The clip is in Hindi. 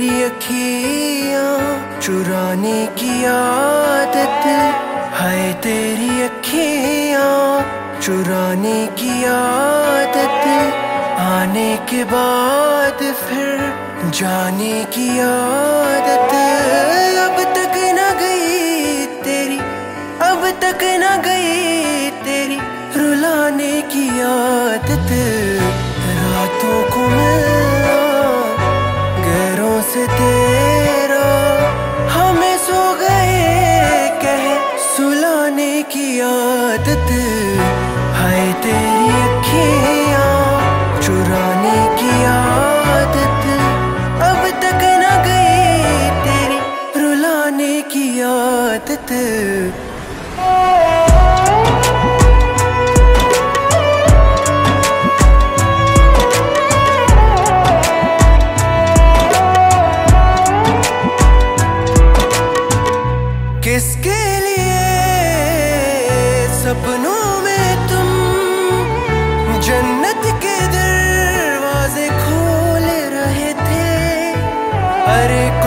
तेरी अखियां चुराने की आदत, हाय तेरी अखियां चुराने की आदत, आने के बाद फिर जाने की आदत। अब तक न गई तेरी, अब तक न गई तेरी रुलाने की आदत। रातों को मिलना गैरों से तेरा, हमें सो गए कह सुलाने की आदत। हाय तेरी अखियां चुराने की आदत, अब तक न गई तेरी रुलाने की आदत। किसके लिए सपनों में तुम जन्नत के दरवाजे खोल रहे थे, अरे